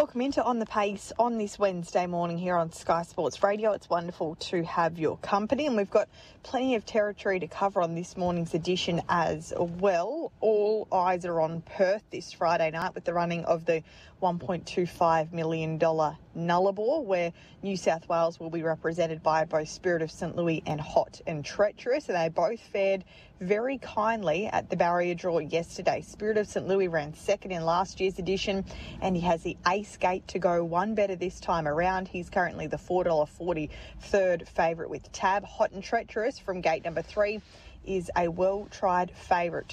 Welcome into On the Pace on this Wednesday morning here on Sky Sports Radio. It's wonderful to have your company, and we've got plenty of territory to cover on this morning's edition as well. All eyes are on Perth this Friday night with the running of the $1.25 million Nullarbor, where New South Wales will be represented by both Spirit of St Louis and Hot and Treacherous, and they both fared very kindly at the barrier draw yesterday. Spirit of St Louis ran second in last year's edition, and he has the ace gate to go one better this time around. He's currently the $4.40 third favourite with Tab. Hot and Treacherous from gate number 3 is a well-tried favourite,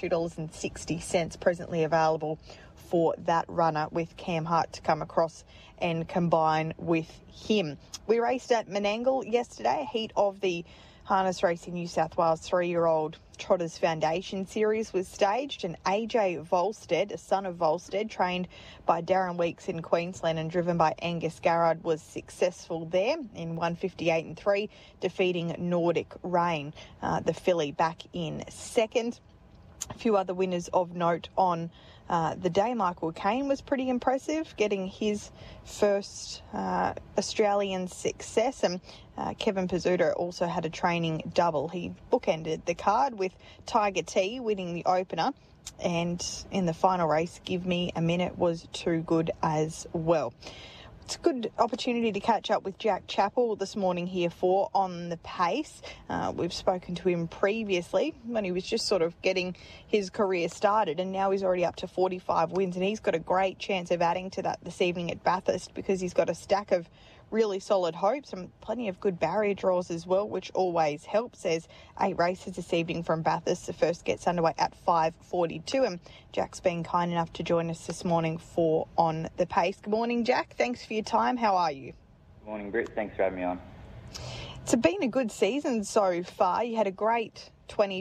$2.60 presently available for that runner, with Cam Hart to come across and combine with him. We raced at Menangle yesterday, a heat of the Harness Racing New South Wales 3-year-old Trotters Foundation Series was staged, and AJ Volstead, a son of Volstead, trained by Darren Weeks in Queensland and driven by Angus Garrard, was successful there in 1:58 3, defeating Nordic Rain, the filly, back in second. A few other winners of note on the day. Michael Caine was pretty impressive, getting his first Australian success, and Kevin Pizzuto also had a training double. He bookended the card with Tiger T winning the opener, and in the final race, Give Me a Minute was too good as well. It's a good opportunity to catch up with Jack Chappell this morning here for On the Pace. We've spoken to him previously when he was just sort of getting his career started, and now he's already up to 45 wins, and he's got a great chance of adding to that this evening at Bathurst, because he's got a stack of really solid hopes and plenty of good barrier draws as well, which always helps. There's 8 races this evening from Bathurst. The first gets underway at 5:42, and Jack's been kind enough to join us this morning for On the Pace. Good morning, Jack. Thanks for your time. How are you? Good morning, Britt. Thanks for having me on. It's been a good season so far. You had a great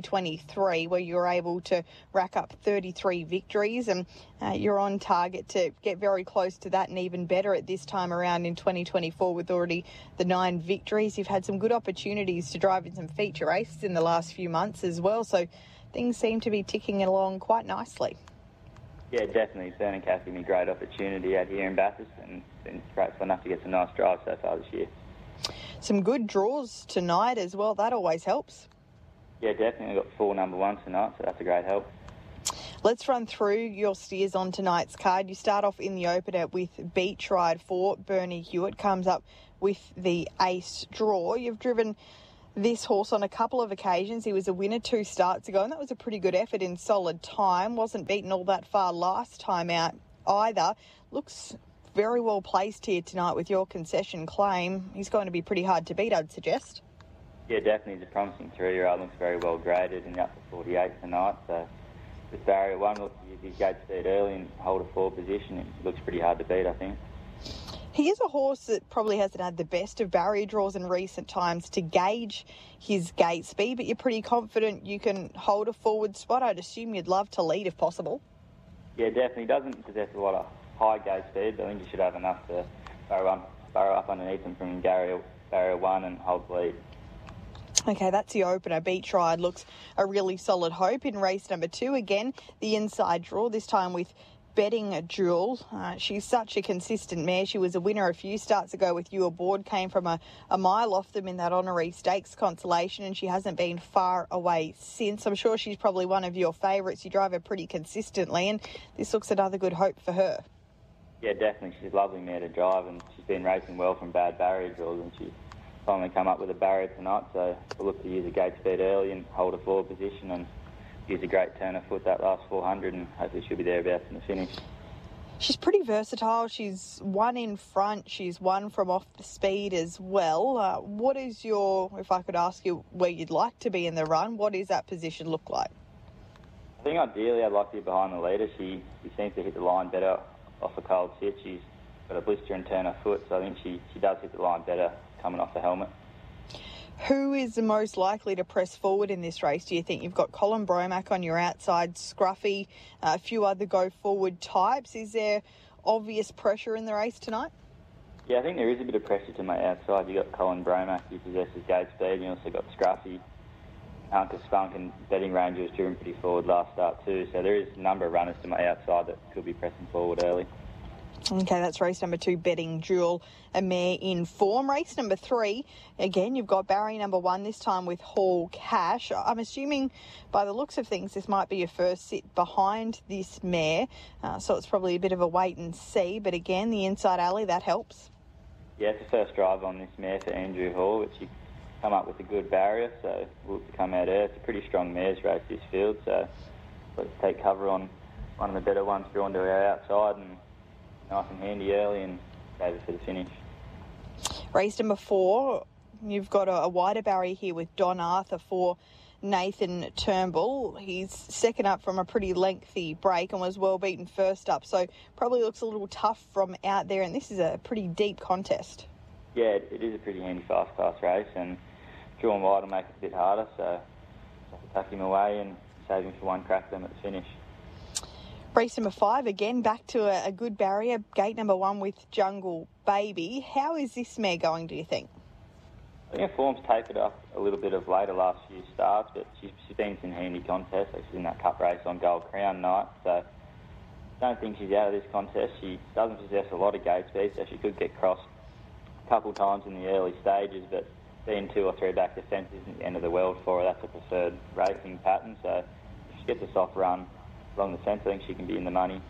2023 where you were able to rack up 33 victories, and you're on target to get very close to that and even better at this time around in 2024 with already the 9 victories. You've had some good opportunities to drive in some feature races in the last few months as well, so things seem to be ticking along quite nicely. Yeah, definitely. Burning Cass gave me a great opportunity out here in Bathurst, and it's been grateful enough to get some nice drives so far this year. Some good draws tonight as well. That always helps. Yeah, definitely. I've got 4 number 1s tonight, so that's a great help. Let's run through your steers on tonight's card. You start off in the opener with Beach Ride 4. Bernie Hewitt comes up with the ace draw. You've driven this horse on a couple of occasions. He was a winner 2 starts ago, and that was a pretty good effort in solid time. Wasn't beaten all that far last time out either. Looks very well placed here tonight with your concession claim. He's going to be pretty hard to beat, I'd suggest. Yeah, definitely. He's a promising 3-year-old. Looks very well graded and up to 48 tonight. So with barrier 1, look, his gate speed early and hold a 4 position. It looks pretty hard to beat, I think. He is a horse that probably hasn't had the best of barrier draws in recent times to gauge his gate speed, but you're pretty confident you can hold a forward spot. I'd assume you'd love to lead if possible. Yeah, definitely. He doesn't possess a lot of high gate speed, but I think he should have enough to burrow up underneath him from barrier 1 and hold the lead. Okay, that's the opener. Beach Ride looks a really solid hope. In race number 2, again, the inside draw, this time with Betting Jewel. She's such a consistent mare. She was a winner a few starts ago with You Aboard, came from a mile off them in that honorary stakes consolation, and she hasn't been far away since. I'm sure she's probably one of your favourites. You drive her pretty consistently, and this looks another good hope for her. Yeah, definitely. She's a lovely mare to drive, and she's been racing well from bad barrier draws, and she's finally come up with a barrier tonight, so we'll look to use a gate speed early and hold a forward position and use a great turn of foot that last 400, and hopefully she'll be thereabouts in the finish. She's pretty versatile. She's won in front. She's won from off the speed as well. What is your, if I could ask you where you'd like to be in the run, what does that position look like? I think ideally I'd like to be behind the leader. She seems to hit the line better off a cold sit. She's got a blister and turn of foot, so I think she does hit the line better coming off the helmet. Who is the most likely to press forward in this race, do you think? You've got Colin Bromack on your outside, Scruffy, a few other go-forward types. Is there obvious pressure in the race tonight? Yeah, I think there is a bit of pressure to my outside. You've got Colin Bromack, who possesses gate speed, and you also got Scruffy. Uncle Spunk and Betting Ranger was driven pretty forward last start too, so there is a number of runners to my outside that could be pressing forward early. Okay, that's race number 2, Betting Jewel, a mare in form. Race number 3, again, you've got barrier number 1, this time with Hall Cash. I'm assuming by the looks of things, this might be your first sit behind this mare, so it's probably a bit of a wait and see. But again, the inside alley, that helps. Yeah, it's the first drive on this mare for Andrew Hall, which she come up with a good barrier, so we'll look to come out there. It's a pretty strong mares race, this field, so let's take cover on one of the better ones drawn to our outside and nice and handy early and save it for the finish. Race number 4, you've got a wider barrier here with Don Arthur for Nathan Turnbull. He's second up from a pretty lengthy break and was well beaten first up, so probably looks a little tough from out there, and this is a pretty deep contest. Yeah, it is a pretty handy fast class race, and drawing wide will make it a bit harder, so tuck him away and save him for one crack them at the finish. Race number 5, again, back to a good barrier, gate number 1 with Jungle Baby. How is this mare going, do you think? I think her form's tapered up a little bit of late the last few starts, but she's been in handy contests. She's in that cup race on Gold Crown night, so I don't think she's out of this contest. She doesn't possess a lot of gate speed, so she could get crossed a couple times in the early stages, but being 2 or 3 back defence isn't the end of the world for her. That's a preferred racing pattern, so if she gets a soft run along the fence, I think she can be in the money.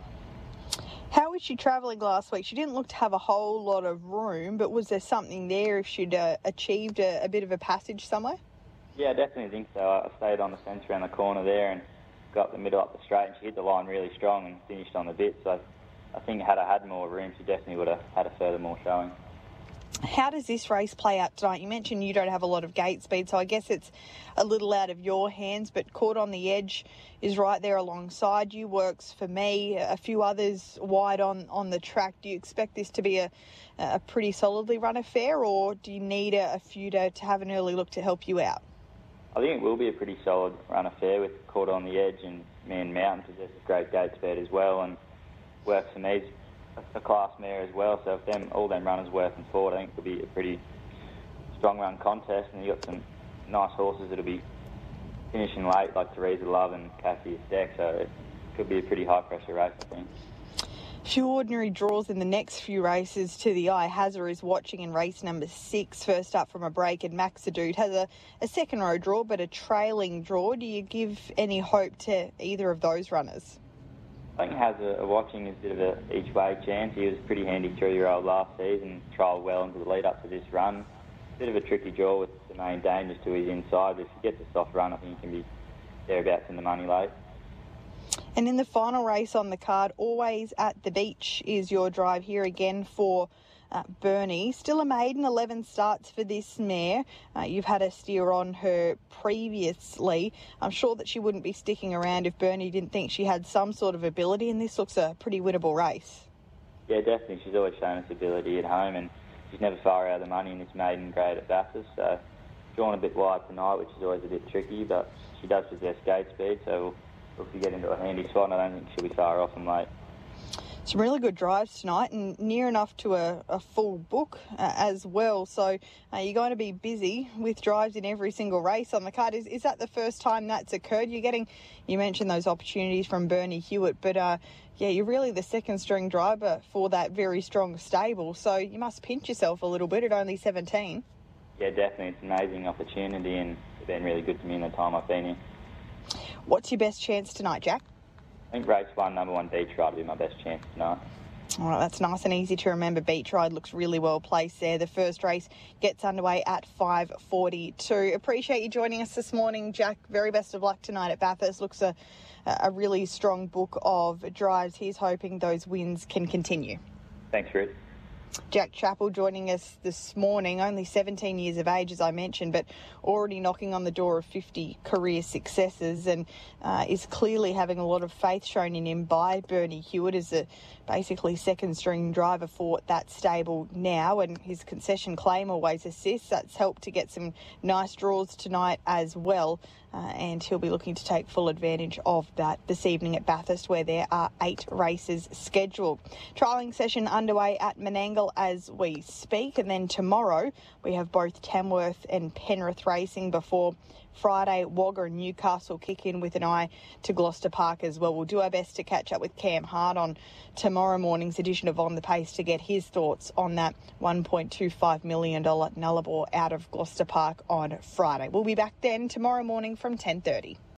How was she travelling last week? She didn't look to have a whole lot of room, but was there something there if she'd achieved a bit of a passage somewhere? Yeah, I definitely think so. I stayed on the fence around the corner there and got up the middle up the straight, and she hit the line really strong and finished on the bit. So I think had I had more room, she definitely would have had a further more showing. How does this race play out tonight? You mentioned you don't have a lot of gate speed, so I guess it's a little out of your hands, but Caught on the Edge is right there alongside you, works for me, a few others wide on the track. Do you expect this to be a pretty solidly run affair, or do you need a few to have an early look to help you out? I think it will be a pretty solid run affair with Caught on the Edge, and Man Mountain possesses great gate speed as well, and works for me a class mare as well, so if all them runners working forward, I think it'll be a pretty strong run contest, and you've got some nice horses that'll be finishing late, like Teresa Love and Cassie Stack, so it could be a pretty high pressure race, I think. Few ordinary draws in the next few races to the eye. Hazard is watching in race number 6, first up from a break, and Maxadude has a second row draw, but a trailing draw. Do you give any hope to either of those runners? I think Hazard watching is a bit of a each-way chance. He was a pretty handy 3-year-old last season, trialled well into the lead-up to this run. Bit of a tricky draw with the main dangers to his inside, but if he gets a soft run, I think he can be thereabouts in the money late. And in the final race on the card, Always at the Beach is your drive here again for Bernie. Still a maiden, 11 starts for this mare. You've had a steer on her previously. I'm sure that she wouldn't be sticking around if Bernie didn't think she had some sort of ability, and this looks a pretty winnable race. Yeah, definitely. She's always shown us ability at home, and she's never far out of the money in this maiden grade at Bathurst, so drawn a bit wide tonight, which is always a bit tricky, but she does possess gate speed, so we'll look to get into a handy spot, and I don't think she'll be far off and late. Some really good drives tonight, and near enough to a full book as well, so you're going to be busy with drives in every single race on the card. Is that the first time that's occurred? You mentioned those opportunities from Bernie Hewitt, but you're really the second string driver for that very strong stable, so you must pinch yourself a little bit at only 17. Yeah, definitely. It's an amazing opportunity, and it's been really good to me in the time I've been here. What's your best chance tonight, Jack? I think race 1, number 1 Beach Ride will be my best chance tonight. All right, that's nice and easy to remember. Beach Ride looks really well placed there. The first race gets underway at 5:42. Appreciate you joining us this morning, Jack. Very best of luck tonight at Bathurst. Looks a really strong book of drives. He's hoping those wins can continue. Thanks, Rick. Jack Chappell joining us this morning, only 17 years of age, as I mentioned, but already knocking on the door of 50 career successes, and is clearly having a lot of faith shown in him by Bernie Hewitt as a basically second string driver for that stable now, and his concession claim always assists. That's helped to get some nice draws tonight as well, and he'll be looking to take full advantage of that this evening at Bathurst, where there are 8 races scheduled. Trialling session underway at Menangle as we speak, and then tomorrow we have both Tamworth and Penrith racing before Friday, Wagga and Newcastle kick in with an eye to Gloucester Park as well. We'll do our best to catch up with Cam Hart on tomorrow morning's edition of On the Pace to get his thoughts on that $1.25 million Nullarbor out of Gloucester Park on Friday. We'll be back then tomorrow morning from 10:30.